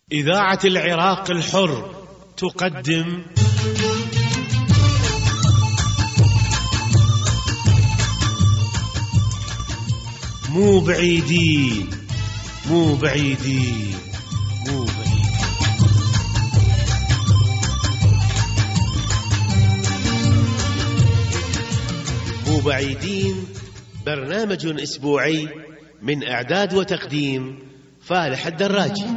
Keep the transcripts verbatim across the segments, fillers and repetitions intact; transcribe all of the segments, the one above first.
إذاعة العراق الحر تقدم مو بعيدين مو بعيدين مو بعيدين مو بعيدين برنامج أسبوعي من إعداد وتقديم فالح الدراجي.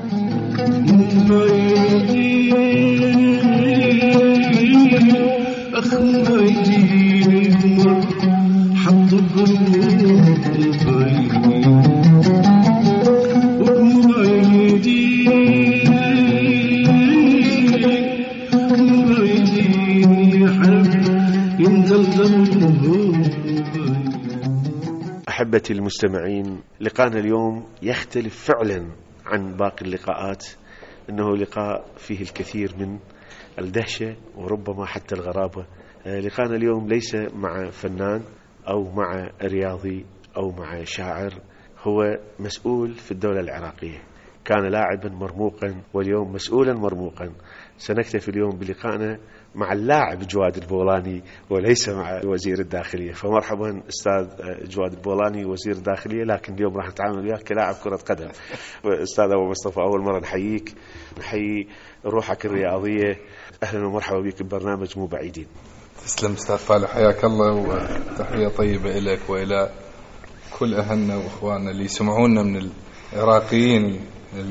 أحبتي المستمعين، لقاءنا اليوم يختلف فعلا عن باقي اللقاءات، إنه لقاء فيه الكثير من الدهشة وربما حتى الغرابة. لقاءنا اليوم ليس مع فنان أو مع رياضي أو مع شاعر، هو مسؤول في الدولة العراقية، كان لاعبا مرموقا واليوم مسؤولا مرموقا. سنكتفي اليوم بلقائنا مع اللاعب جواد البولاني وليس مع وزير الداخلية. فمرحبا أستاذ جواد البولاني وزير الداخلية، لكن اليوم راح نتعامل وياك كلاعب كرة قدم. أستاذ أبو مصطفى، أول مرة نحييك، نحيي روحك الرياضية، أهلا ومرحبا بك ببرنامج مو بعيدين. تسلم أستاذ فالح، حياك الله، وتحية طيبة إليك وإلى كل أهلنا وإخواننا اللي يسمعونا من العراقيين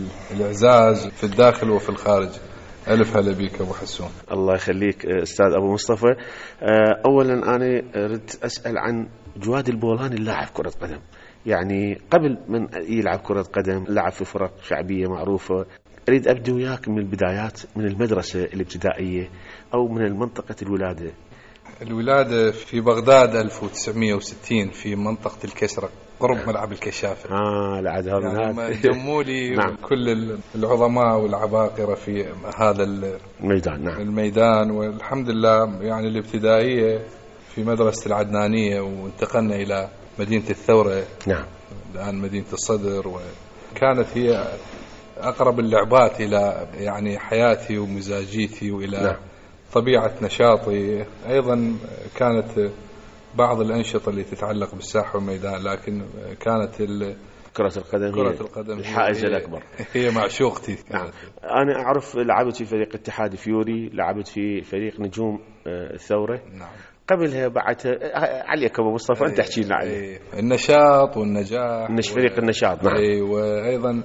الإعزاز في الداخل وفي الخارج. ألف هلا بيك أبو حسون. الله يخليك أستاذ أبو مصطفى. أولا أنا أريد أسأل عن جواد البولاني اللاعب كرة قدم، يعني قبل من يلعب كرة قدم لعب في فرق شعبية معروفة. أريد أبدأ وياك من البدايات، من المدرسة الابتدائية أو من منطقة الولادة. الولادة في بغداد ألف وتسعمائة وستين في منطقة الكسرة قرب ملعب الكشافة. آه لعد هذا يعني جموا لي نعم. كل العظماء والعباقرة في هذا الميدان نعم. الميدان والحمد لله. يعني الابتدائية في مدرسة العدنانية، وانتقلنا إلى مدينة الثورة نعم الآن مدينة الصدر، وكانت هي أقرب اللعبات إلى يعني حياتي ومزاجيتي وإلى نعم. طبيعة نشاطي. أيضا كانت بعض الأنشطة اللي تتعلق بالساحة والميدان، لكن كانت كرة القدم كرة القدم الحائزة الأكبر، هي معشوقتي. نعم. أنا أعرف لعبت في فريق اتحاد فيوري، لعبت في فريق نجوم الثورة نعم. قبلها بعدها عليك أبو مصطفى أنت تحكي لنا عليه. النشاط والنجاح نش فريق النشاط نعم. وأيضا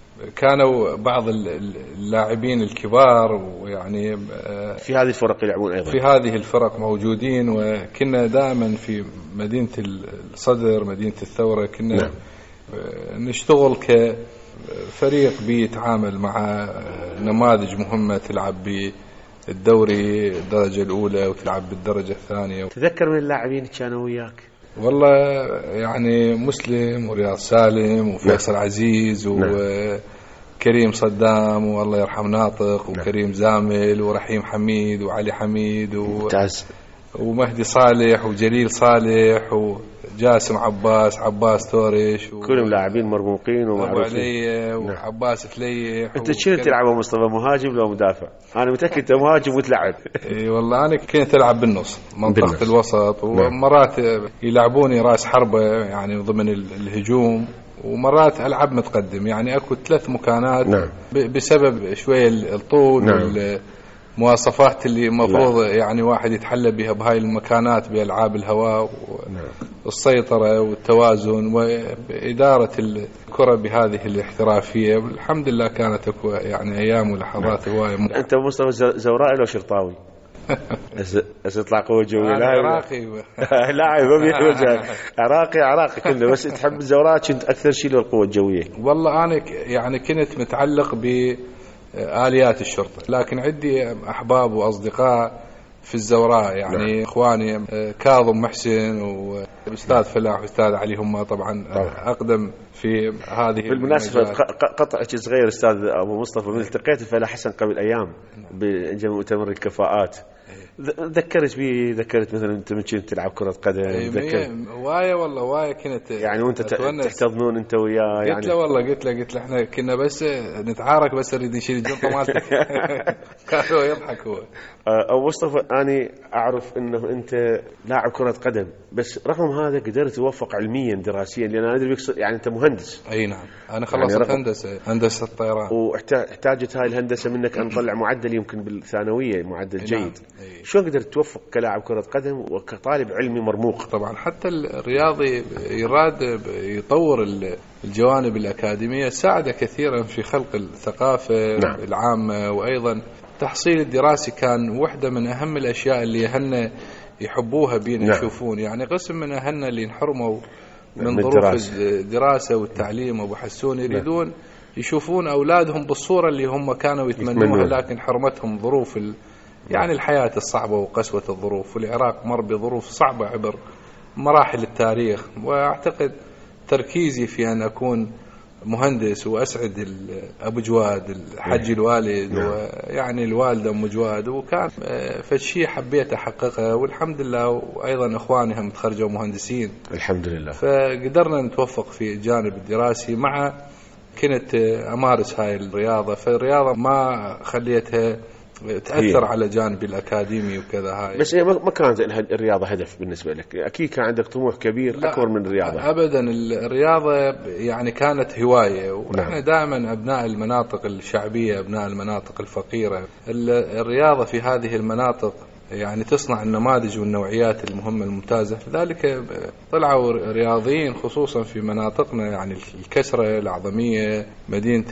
كانوا بعض اللاعبين الكبار ويعني في هذه الفرق يلعبون أيضا، في هذه الفرق موجودين، وكنا دائما في مدينة الصدر مدينة الثورة كنا نعم. نشتغل كفريق بيتعامل مع نماذج مهمة، تلعب بالدوري الدرجة الأولى وتلعب بالدرجة الثانية. تذكر من اللاعبين كانوا وياك؟ والله يعني مسلم ورياض سالم وفيصل نعم. عزيز وكريم صدام والله يرحم ناطق نعم. وكريم زامل ورحيم حميد وعلي حميد و... ومهدي صالح وجليل صالح وجاسم عباس عباس تورش و... كلهم لاعبين مرموقين ومعروفين نعم. وعباس فليح. انت شنو تلعب يا مصطفى، مهاجم لو مدافع؟ انا متاكد انت مهاجم وتلعب. اي والله انا كنت العب بالنص منطقه بالنص. الوسط، ومرات يلعبوني راس حربه يعني ضمن الهجوم، ومرات العب متقدم. يعني اكو ثلاث مكانات نعم. بسبب شويه الطول نعم. والمواصفات اللي المفروض يعني واحد يتحلى بها بهاي المكانات بألعاب الهواء والسيطرة والتوازن وإدارة الكرة بهذه الاحترافية. الحمد لله كانت يعني أيام ولحظات هواية. أنت مصطفى زوراء لو شرطاوي؟ أستطلع قوة جوية. لا عراقي لا عراقي عراقي كله، بس تحب الزوراء كنت أكثر شيء للقوة الجوية. والله أنا يعني كنت متعلق بآليات الشرطة، لكن عندي أحباب وأصدقاء في الزوراء يعني نعم. إخواني كاظم محسن وأستاذ فلاح وأستاذ علي، هم طبعا أقدم في هذه. بالمناسبة قطع صغير أستاذ أبو مصطفى، من التقيت الفلاح حسن قبل أيام بمؤتمر الكفاءات، ذكرت بي ذكرت مثلا أنت من كنت تلعب كرة قدم ذكرت وايا والله وايا كنت يعني وأنت تحتضنون أنت وياه يعني قلت له والله قلت له قلت له إحنا كنا بس نتعارك بس نريد نشيل الجنطة مالتك كانوا يضحك هو. أو مصطفى أنا أعرف إنه أنت لاعب كرة قدم بس رغم هذا قدرت توفق علميا دراسيا لأن أنا أدري يعني أنت مهندس. أي نعم أنا خلصت يعني هندسة هندسة الطيران واحتاجت هاي الهندسة منك أن تطلع معدل يمكن بالثانوية معدل جيد. نعم. شو قدرت توفق كلاعب كرة قدم وكطالب علمي مرموق؟ طبعا حتى الرياضي يراد يطور الجوانب الأكاديمية ساعد كثيرا في خلق الثقافة. نعم. العامة وأيضا تحصيل الدراسي كان واحدة من أهم الأشياء اللي هن يحبوها بين. نعم. يشوفون يعني قسم من أهلنا اللي انحرموا من, من ظروف الدراسة والتعليم وبحسون يريدون. نعم. يشوفون أولادهم بالصورة اللي هم كانوا يتمنوها لكن حرمتهم ظروف ال... يعني الحياة الصعبة وقسوة الظروف. والعراق مر بظروف صعبة عبر مراحل التاريخ وأعتقد تركيزي في أن أكون مهندس وأسعد أبو جواد الحج الوالد. نعم. ويعني الوالدة أم جواد وكان فالشيء حبيت أحققه والحمد لله وأيضا أخواني هم تخرجوا مهندسين الحمد لله. فقدرنا نتوفق في الجانب الدراسي مع كنت أمارس هاي الرياضة. فالرياضة ما خليتها تأثر هي. على جانب الأكاديمي وكذا هاي. بس هي ما كانت الرياضة هدف بالنسبة لك أكيد كان عندك طموح كبير أكبر من الرياضة؟ أبدا الرياضة يعني كانت هواية ونحن. نعم. دائما أبناء المناطق الشعبية أبناء المناطق الفقيرة الرياضة في هذه المناطق يعني تصنع النماذج والنوعيات المهمة الممتازة. لذلك طلعوا رياضيين خصوصا في مناطقنا يعني الكسرة الأعظمية مدينة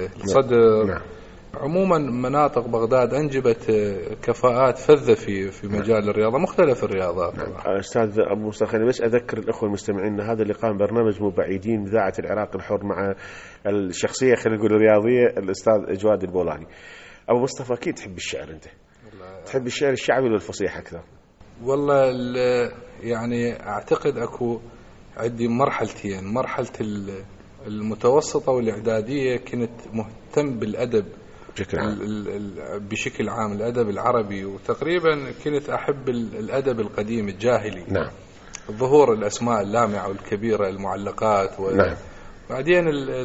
الصدر. نعم. عموما مناطق بغداد أنجبت كفاءات فذة في في مجال الرياضة مختلف الرياضات. نعم. أستاذ أبو مصطفى بس أذكر الأخوة المستمعين هذا اللقاء برنامج مبعدين إذاعة العراق الحر مع الشخصية خلينا نقول الرياضية الأستاذ جواد البولاني. أبو مصطفى أكيد تحب الشعر أنت تحب الشعر الشعبي ولا الفصيح أكثر؟ والله يعني أعتقد أكو عندي مرحلتين مرحلة المتوسطة والإعدادية كنت مهتم بالأدب بشكل عام. بشكل عام الأدب العربي وتقريبا كنت أحب الأدب القديم الجاهلي. نعم. ظهور الأسماء اللامعة والكبيرة المعلقات و... نعم. بعدين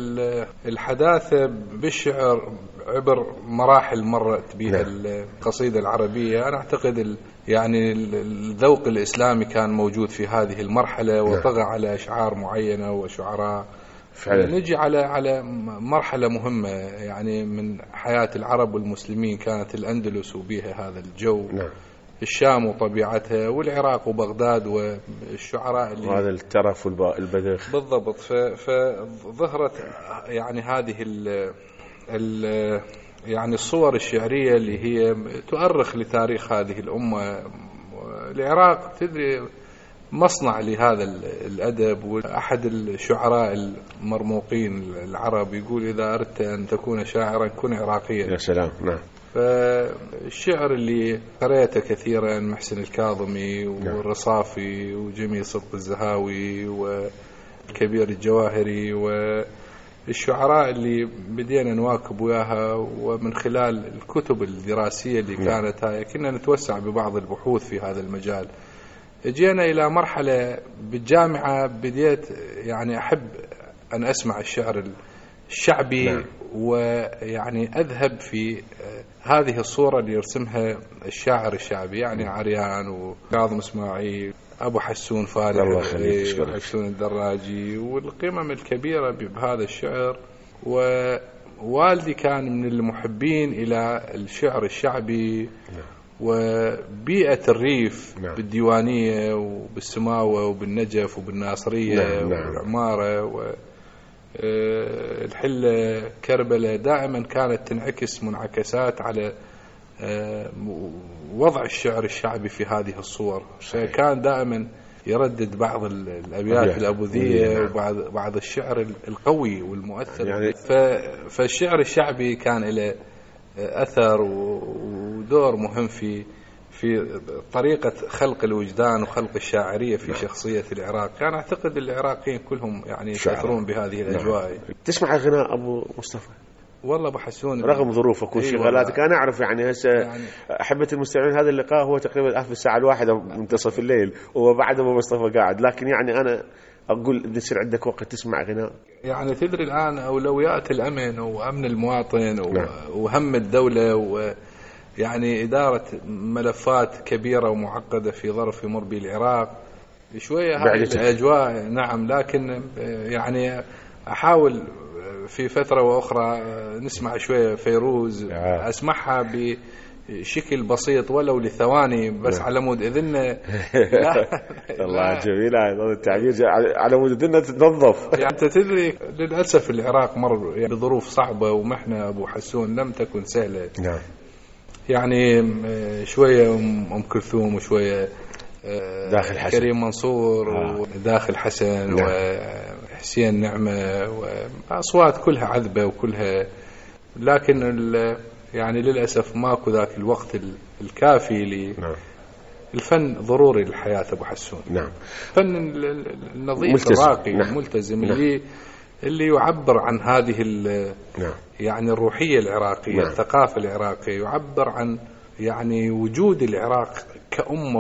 الحداثة بالشعر عبر مراحل مرت بها. نعم. القصيدة العربية أنا أعتقد يعني الذوق الإسلامي كان موجود في هذه المرحلة وطغى. نعم. على أشعار معينة وشعراء. فعلا. نجي على على مرحلة مهمة يعني من حياة العرب والمسلمين كانت الأندلس وبيها هذا الجو. نعم. الشام وطبيعتها والعراق وبغداد والشعراء اللي وهذا الترف والبذخ بالضبط. فظهرت يعني هذه ال ال يعني الصور الشعرية اللي هي تؤرخ لتاريخ هذه الأمة. العراق تدري مصنع لهذا الأدب وأحد الشعراء المرموقين العرب يقول إذا أردت أن تكون شاعرا كن عراقيا. يا سلام. نعم. فالشعر اللي قرأته كثيرا محسن الكاظمي والرصافي وجميل صدق الزهاوي والكبير الجواهري والشعراء اللي بدينا نواكب وياها ومن خلال الكتب الدراسية اللي كانت هاي كنا نتوسع ببعض البحوث في هذا المجال. جينا إلى مرحلة بالجامعة بديت يعني أحب أن أسمع الشعر الشعبي. نعم. ويعني أذهب في هذه الصورة اللي يرسمها الشاعر الشعبي يعني عريان وكاظم إسماعيل أبو حسون فارغ حسون الدراجي والقمم الكبيرة بهذا الشعر. ووالدي كان من المحبين إلى الشعر الشعبي. نعم. وبيئة الريف. نعم. بالديوانية وبالسماوة وبالنجف وبالناصرية. نعم. نعم. والعمارة والحلة كربلة دائما كانت تنعكس منعكسات على وضع الشعر الشعبي في هذه الصور. فكان دائما يردد بعض الأبيات الأبوذية وبعض بعض الشعر القوي والمؤثر. يعني فالشعر الشعبي كان له أثر ودور مهم في في طريقة خلق الوجدان وخلق الشاعرية في شخصية العراق. كان أعتقد العراقيين كلهم يعني يتأثرون بهذه الأجواء. تسمع غناء أبو مصطفى؟ والله ابو حسون رغم ظروفك وانشغالاتك انا اعرف يعني هسه يعني احبه المستمعين هذا اللقاء هو تقريبا الان في الساعه الواحدة منتصف الليل وبعد ابو مصطفى قاعد، لكن يعني انا اقول يصير عندك وقت تسمع غناء. يعني تدري الان اولويات الامن وامن المواطن وهم الدوله ويعني اداره ملفات كبيره ومعقده في ظرف يمر به العراق شويه هذه الاجواء. نعم، لكن يعني احاول في فترة وأخرى نسمع شوية فيروز آه. أسمعها بشكل بسيط ولو لثواني بس على مود إذن. الله جميل هذا التعبير، على مود إذن تنظف. يعني أنت تدري للأسف العراق مر يعني بظروف صعبة ومحنة أبو حسون لم تكن سهلة. نعم. يعني شوية أم كلثوم وشوية داخل حسن كريم منصور آه. وداخل حسن نعم. وحسين نعمة وأصوات كلها عذبة وكلها، لكن يعني للأسف ماكو ذاك الوقت الكافي لي نعم. الفن ضروري للحياة أبو حسون. نعم. فن النظيف الراقي نعم. الملتزم نعم. اللي اللي يعبر عن هذه نعم. يعني الروحية العراقية نعم. الثقافة العراقية، يعبر عن يعني وجود العراق كأمة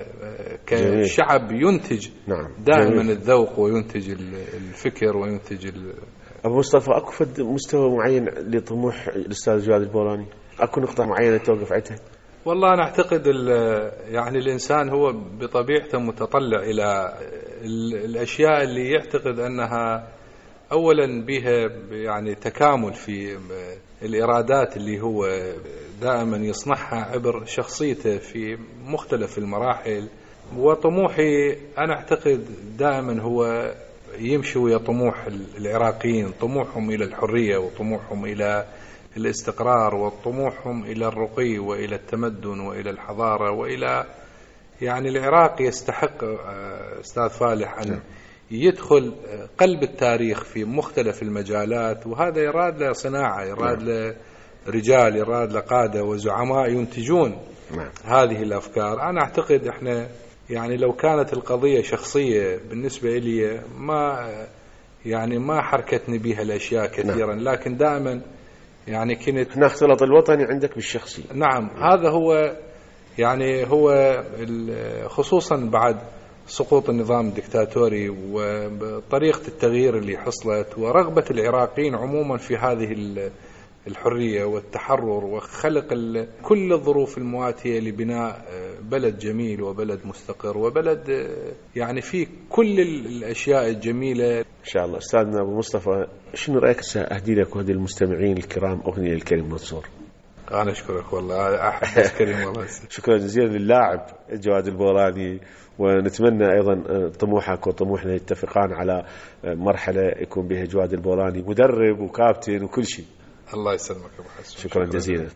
وكشعب ينتج نعم. دائما جميل. الذوق وينتج الفكر وينتج ال... أبو مصطفى أكو فد مستوى معين لطموح الأستاذ جواد البولاني؟ أكو نقطة معينة توقف عندها؟ والله أنا أعتقد يعني الإنسان هو بطبيعته متطلع إلى الأشياء اللي يعتقد أنها أولا بها يعني تكامل في الإرادات اللي هو دائما يصنعها عبر شخصيته في مختلف المراحل. وطموحي أنا أعتقد دائما هو يمشي ويا طموح العراقيين، طموحهم إلى الحرية وطموحهم إلى الاستقرار وطموحهم إلى الرقي وإلى التمدن وإلى الحضارة وإلى يعني العراق يستحق أستاذ فالح أن يدخل قلب التاريخ في مختلف المجالات، وهذا يراد له صناعة، يراد له رجال، يراد له قادة وزعماء ينتجون هذه الأفكار. أنا أعتقد إحنا يعني لو كانت القضية شخصية بالنسبة لي ما يعني ما حركتني بها الأشياء كثيرا، لكن دائما يعني كنت نختلط الوطني عندك بالشخصي. نعم، هذا هو يعني هو خصوصا بعد سقوط النظام الدكتاتوري وطريقة التغيير اللي حصلت ورغبة العراقيين عموما في هذه الحرية والتحرر وخلق كل الظروف المواتية لبناء بلد جميل وبلد مستقر وبلد يعني فيه كل الأشياء الجميلة. إن شاء الله. أستاذنا أبو مصطفى، شنو رأيك سأهدي لك وهدي المستمعين الكرام أغنية لكريم منصور؟ أنا أشكرك والله، أحب كريم والله. شكرا جزيلا للاعب جواد البولاني، ونتمنى أيضا طموحك وطموحنا يتفقان على مرحلة يكون بها جواد البولاني مدرب وكابتن وكل شيء. الله يسلمك أبو حسن. شكرا, شكرا جزيلا.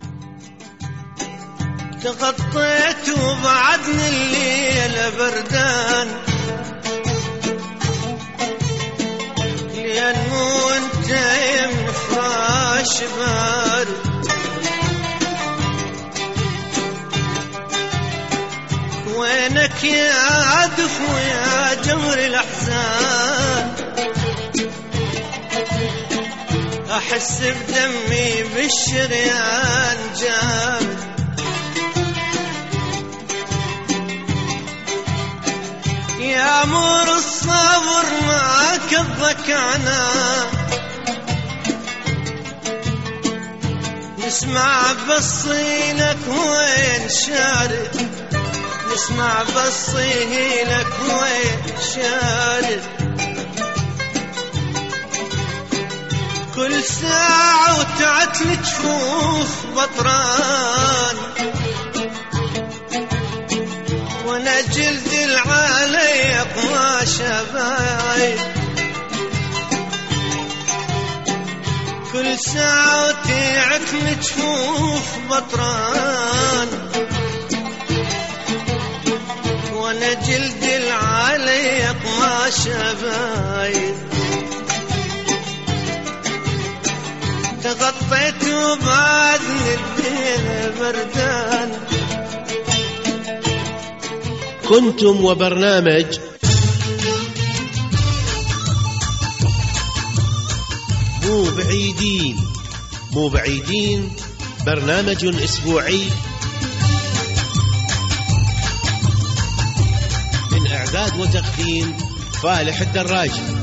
تغطيت وبعدني الليل بردان لأنه أنت من فراش بارد، وينك يا دفو يا جمر الأحزان، أحس بدمي بالشريان جامد، يا مور الصبر ما كضك عنا، نسمع بصيلك وين شارد، نسمع بصيلك وين شارد، كل ساعة وتعتل جفوف بطران، وانا جلد العالي قماش بايد، كل ساعة وتعتل جفوف بطران، وانا جلد العالي قماش بايد، تغطيت وبعدني الليل بردان. كنتم وبرنامج مو بعيدين مو بعيدين، برنامج أسبوعي من إعداد وتقديم فالح الدراجي.